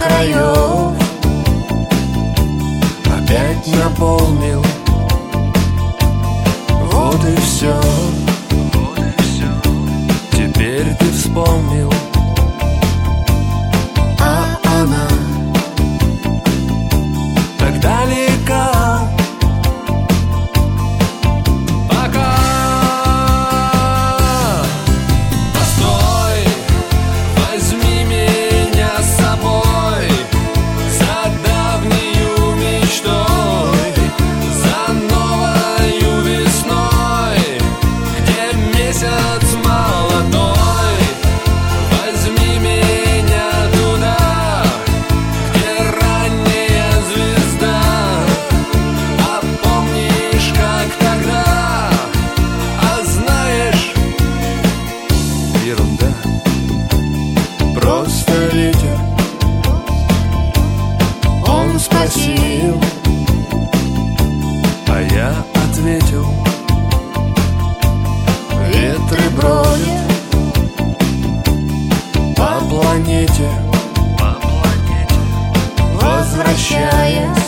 краев опять наполнил. Вот и все. Теперь ты вспомнил. А она так далека. Пока. Постой, возьми меня с собой за давнею мечтой, за новою весной, где месяц молодой. Возьми меня туда, где ранняя звезда. А помнишь, как тогда? А знаешь, ерунда, просто ветер. Он спросил, а я ответил: ветры бродят по планете, возвращаясь